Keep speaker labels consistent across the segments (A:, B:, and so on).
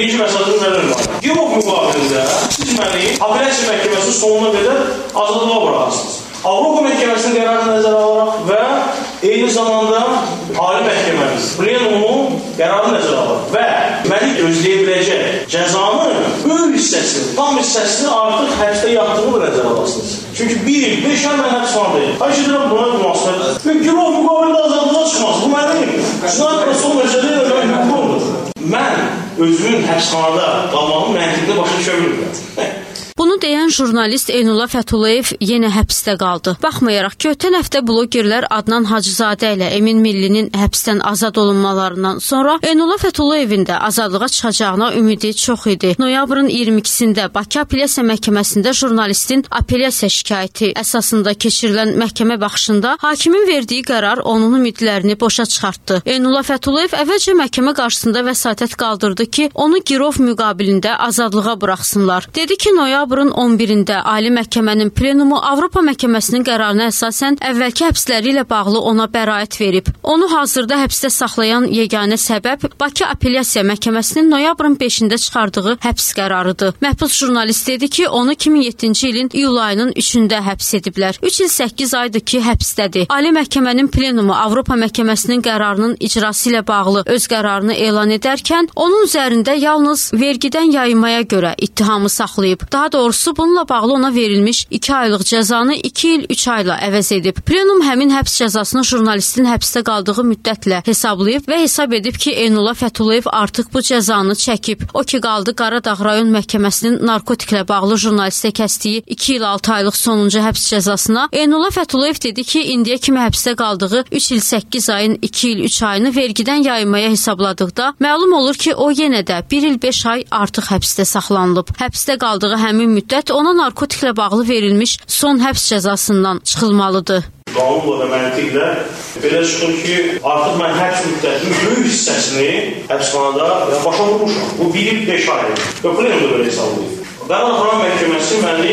A: birinci vəsatın nələr var? Girov müqabilində siz məni apellyasiya məhkəməsinin sonuna qədər azadlığa buraxarsınız. Avropa məhkəməsinin qərarını nəzərə alaraq və eyni zamanda Ali Məhkəməmiz plenumu qərarını nəzərə alaraq və məni gözləyə biləcək cəzanın böyük hissəsini, tam hissəsini artıq həbsdə yatdığını da nəzərə alasınız. Çünki 1 il, 5 ay mən həbsxanadayım. Xahiş edirəm buna münasibət. Və girov müqabilində azadlığa çıxmaz. Bu mənim cinayət prosesi məsələsi ilə mən hüququmdur. Mən özümün həbsxanada qalmağın məntiqdə başa düşə bilmirəm.
B: Bunu deyən jurnalist Eynullah Fəthullayev yenə həbsdə qaldı. Baxmayaraq ki, ötən həftə blogerlər Adnan Hacızadə ilə Emin Millinin həbsdən azad olunmalarından sonra Eynullah Fətullayevin də azadlığa çıxacağına ümidi çox idi. Noyabrın 22-sində Bakı Apellyasiya Məhkəməsində jurnalistin apellyasiya şikayəti əsasında keçirilən məhkəmə baxışında hakimin verdiyi qərar onun ümidlərini boşa çıxartdı. Eynullah Fəthullayev əvvəlcə məhkəmə qarşısında vəsatət qaldırdı ki, onu girov müqabilində azadlığa buraxsınlar. Dedi ki, noyabrın 11-də Ali Məhkəmənin plenumu Avropa Məhkəməsinin qərarına əsasən əvvəlki həbsləri ilə bağlı ona bəraət verib. Onu hazırda həbsdə saxlayan yeganə səbəb Bakı Apellyasiya Məhkəməsinin noyabrın 5-də çıxardığı həbs qərarıdır. Məhbus jurnalist dedi ki, onu 2007-ci ilin iyul ayının 3-də həbs ediblər. 3 il 8 aydır ki, həbsdədir. Ali Məhkəmənin plenumu Avropa Məhkəməsinin qərarının icrası ilə bağlı öz qərarını elan edərkən, onun üzərində yalnız vergidən yayınmaya görə ittihamı saxlayıb. Daha doğrusu bununla bağlı ona verilmiş 2 aylıq cəzanı 2 il 3 ayla əvəz edib. Plenum həmin həbs cəzasını jurnalistin həbsdə qaldığı müddətlə hesablayıb və hesab edib ki, Eynullah Fəthullayev artıq bu cəzanı çəkib. O ki qaldı Qaradağ rayon məhkəməsinin narkotiklə bağlı jurnalistə kəsdiyi 2 il 6 aylıq sonuncu həbs cəzasına. Eynullah Fəthullayev dedi ki, indiyə kimi həbsdə qaldığı 3 il 8 ayın 2 il 3 ayını vergidən yayınmaya hesabladıqda məlum olur ki, o yenə də 1 il 5 ay artıq həbsdə saxlanılıb. Həbsdə qaldığı həmin müddət ona narkotiklə bağlı verilmiş son həbs cəzasından çıxılmalıdır.
A: Qanunla və məntiqlə belə çıxır ki, artıq mən həbs müddətinin böyük hissəsini həbsxanada başa vurmuşam. Bu 1 il 5 aydır. Və plenumda belə hesablayıb. Qaradağ məhkəməsi məni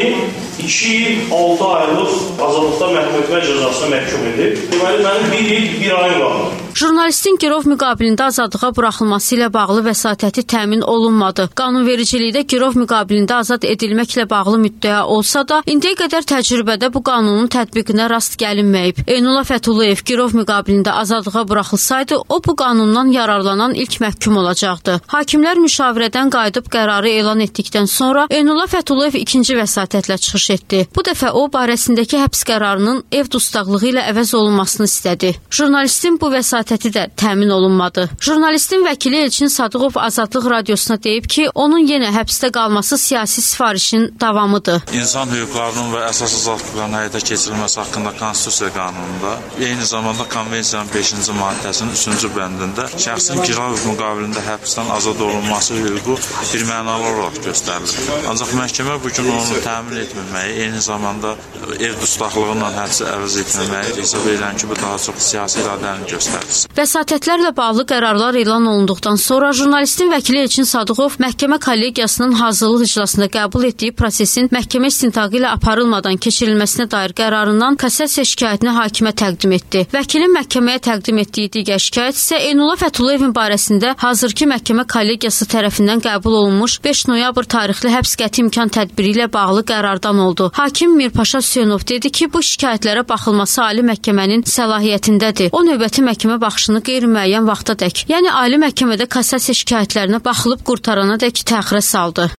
A: 2 il 6 aylıq azadlıqda məhkum etmə cəzasına məhkum edib. Deməli, mənim 1 il 1 ayım qaldı.
B: Jurnalistin girov müqabilində azadlığa buraxılması ilə bağlı vəsatəti təmin olunmadı. Qanunvericilikdə girov müqabilində azad edilməklə bağlı müddəa olsa da, indiyə qədər təcrübədə bu qanunun tətbiqinə rast gəlinməyib. Eynullah Fəthullayev girov müqabilində azadlığa buraxılsaydı, o bu qanundan yararlanan ilk məhkum olacaqdı. Hakimlər müşavirədən qayıdıb qərarı elan etdikdən sonra Eynullah Fəthullayev ikinci vəsatətlə çıxış etdi. Bu dəfə o, barəsindəki həbs qərarının ev dustaqlığı ilə əvəz olunmasını istədi. Jurnalistin bu vəsatəti də təmin olunmadı. Jurnalistin vəkili Elçin Sadıqov Azadlıq Radiosuna deyib ki, onun yenə həbsdə qalması siyasi sifarişin davamıdır.
C: İnsan hüquqlarının və əsas azadlıqların həyata keçirilməsi haqqında Konstitusiya qanununda, eyni zamanda Konvensiyanın 5-ci maddəsinin 3-cü bəndində şəxsin girov müqabilində həbsdən azad olunması hüququ bir mənalı olaraq göstərilir. Ancaq məhkəmə bugün onu təmin etməməyi, eyni zamanda ev dustaqlığı ilə həbsi əvəz etməməyi hesab edən ki, bu daha çox siyasi iradəni göstərir.
B: Vəsatətlərlə bağlı qərarlar elan olunduqdan sonra jurnalistin vəkili Elçin Sadıqov məhkəmə kollegiyasının hazırlıq iclasında qəbul etdiyi prosesin məhkəmə istintaqı ilə aparılmadan keçirilməsinə dair qərarından kassasiya şikayətini hakimə təqdim etdi. Vəkilin məhkəməyə təqdim etdiyi digər şikayət isə Eynullah Fətullayevin barəsində hazırki məhkəmə kollegiyası tərəfindən qəbul olunmuş 5 noyabr tarixli həbs qəti imkan tədbiri ilə bağlı qərardan oldu. Hakim Mirpaşa Hüseynov dedi ki, bu şikayətlərə baxılması Ali Məhkəmənin səlahiyyətindədir. O növbəti məhkəmə baxışını qeyri-müəyyən vaxta dək, yəni Ali Məhkəmədə kassasiya şikayətlərinə baxılıb qurtarana dək təxirə saldı.